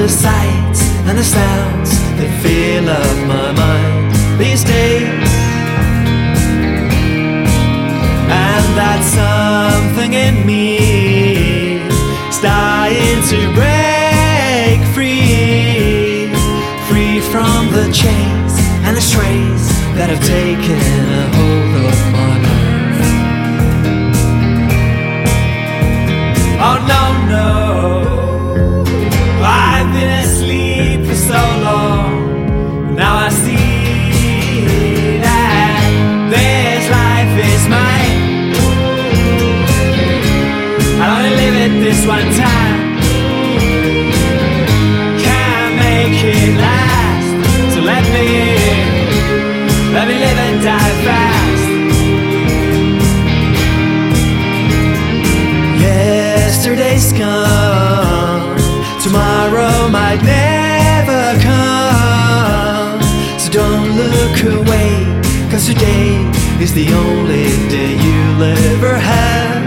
the sights and the sounds that fill up my mind these days. And that something in me is dying to break free, free from the chains and the strains that have taken a hold of my life. Oh no, no, I've been asleep for so long. Now I see that this life is mine. I only live it this one time. Can't make it last, so let me live and die fast. Yesterday's gone, tomorrow might never come. So don't look away, 'cause today is the only day you'll ever have.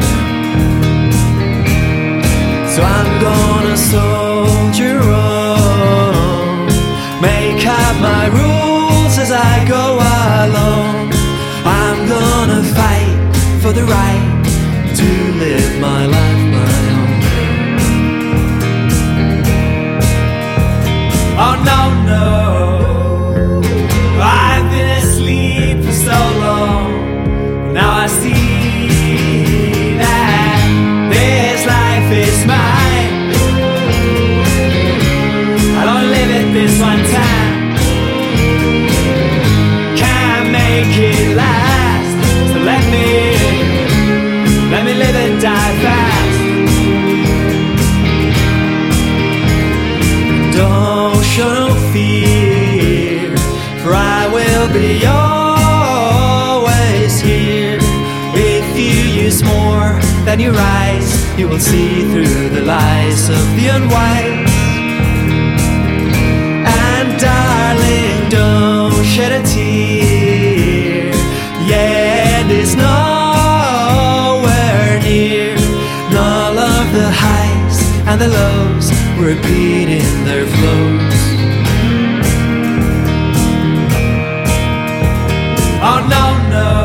So I'm gonna soldier on, make up my rules as I go along. I'm gonna fight for the right to live my life my own. Oh no, no, I've been asleep for so long. Now I see that this life is mine. I don't live it this one time. Can't make it last, so let me live and die fast. Don't show no fear, for I will be always here. If you use more than your eyes, you will see through the lies of the unwise. And darling, don't shed a tear. Yeah, it is nowhere near. And all of the highs and the lows repeat in their flows. Oh no, no,